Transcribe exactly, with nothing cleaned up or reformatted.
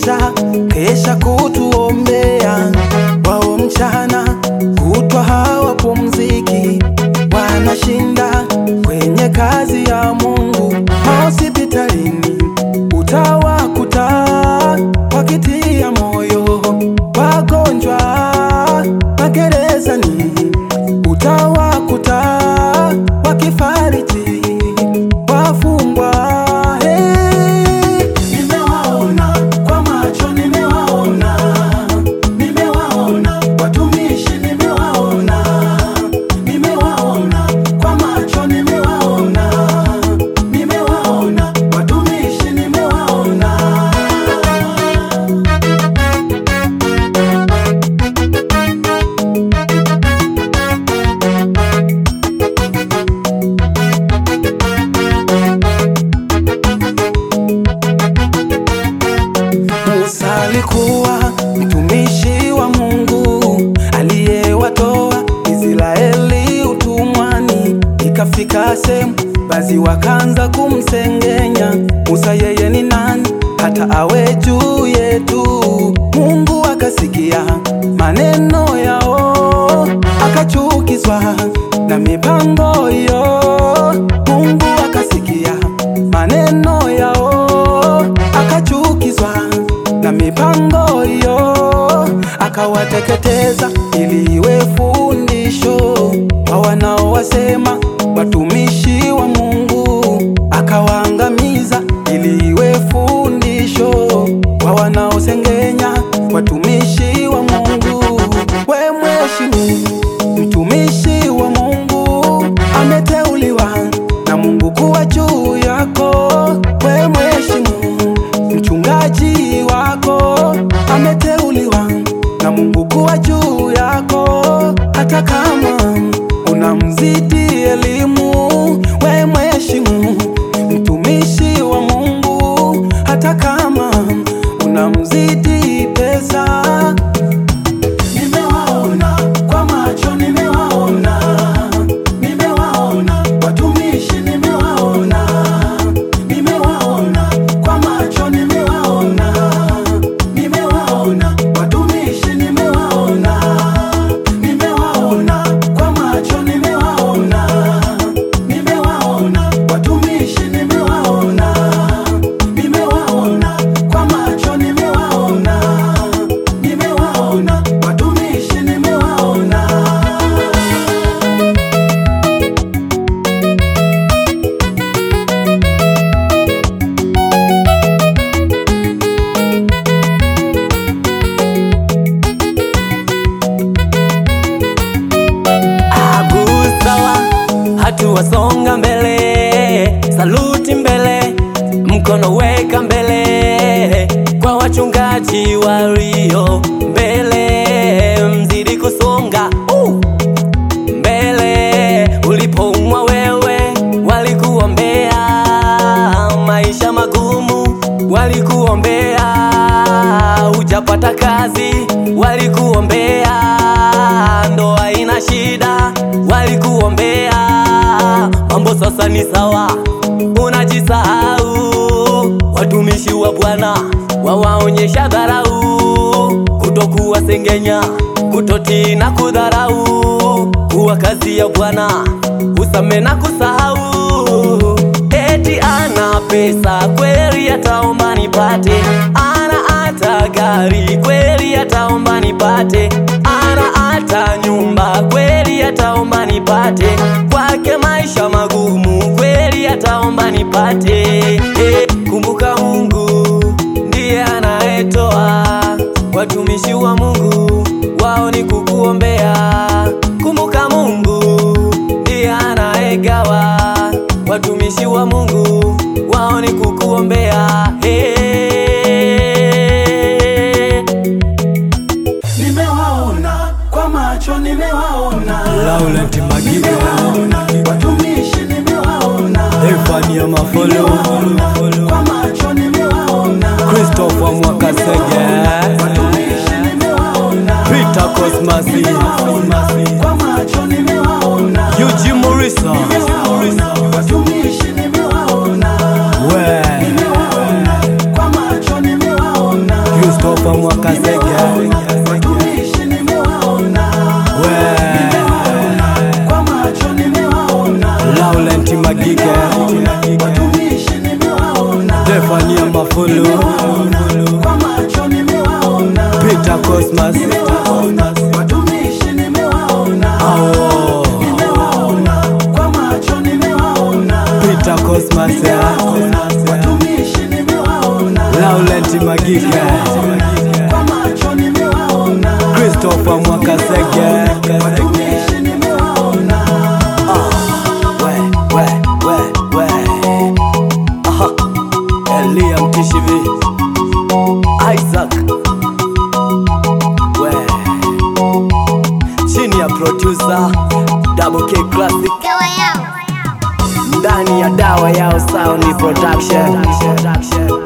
wanakesha kesha kutuombea, wao mchana kutwa hawapumziki, wanashinda kwenye kazi ya Mungu. Hospitalini utawakuta wakitia moyo wagonjwa, magerezani utawakuta wakifariji wafungwa. Hey, nimewaona kwa macho, nimewaona, nimewaona watumishi, nimewaona, nimewaona kwa macho, nimewaona, nimewaona watumishi, nimewaona. Musa alikuwa mtumishi wa Mungu aliyewatoa Israeli utumwani. Ikafika sehemu baadhi wakaanza kumsengenya Musa, yeye ni nani hata awe juu yetu? Mungu akasikia maneno yao, akachukizwa na mipango hiyo. Mungu akasikia maneno yao, akachukizwa na mipango hiyo, akawateketeza ili iwe fundisho kwa wanaowasema watumishi wa Mungu, akawaangamiza ili iwe fundisho kwa wanaosengenya watumishi wa Mungu. We mheshimu mtumishi wa Mungu, ameteuliwa na Mungu kuwa juu yako. We mheshimu mchungaji wako, ameteuliwa na Mungu kuwa juu yako. Hata kama unamzidi elimu, we mheshimu mtumishi wa Mungu. Hata kama unamzidi pesa. Nimewaona kwa macho, nimewaona, nimewaona watumishi, nimewaona, nimewaona kwa macho, nimewaona, nimewaona watumishi, nimewaona, nimewaona kwa macho, nimewaona, nimewaona watumishi, nimewaona, nimewaona kwa macho, nimewaona, nimewaona watumishi, nimewaona. Agusawa, hatua songa mbele, saluti mbele, mkono weka mbele, kwa wachungaji walio mbele, mzidi kusonga uh! mbele. Ulipoumwa wewe walikuombea, maisha magumu walikuombea, hujapata kazi walikuombea, ndoa ina shida walikuombea, mambo sasa ni sawa, unajisahau. Watumishi wa Bwana wawaonyesha dharau, kutokuwa sengenya, kutotii na kudharau, kuwa kazi ya Bwana usame na kusahau. Eti ana pesa kweli ataomba nipate, ana ata gari kweli ataomba nipate, ana ata nyumba kweli ataomba nipate, kwake maisha magumu kweli ataomba nipate. Hey, kumbuka Mungu ndiye anayetoa, watumishi wa Mungu wao ni kukuombea. Kumbuka Mungu ndiye anayegawa, watumishi wa Mungu wao ni kukuombea. Hey. Nimewaona kwa macho, nimewaona Laurent Magiwe, nimewaona watumishi, nimewaona Evania Mafolo, kwa macho, nimewaona Christopher Mwakasege, watumishi, nimewaona Peter Cosmasi, kwa macho, nimewaona Eugene Morrison, watumishi, nimewaona we nimewaona kwa macho, nimewaona Christopher Mwakasege, watumishi nimewaona, we kwa macho nimewaona, Laurent Magige, watumishi nimewaona, Stefania Mafolo, kwa macho nimewaona, Peter Cosmas, watumishi nimewaona, Ao nimewaona, kwa macho nimewaona, Peter Cosmas, watumishi nimewaona, Laurent Magige, kwa macho nimewaona, Christopher Mwakasege, watumishi nimewaona, we we we we aha Elia Mtishivi, Isaac, we chini ya producer Double K Classic, Dawa yao. ndani ya dawa yao Sound Production.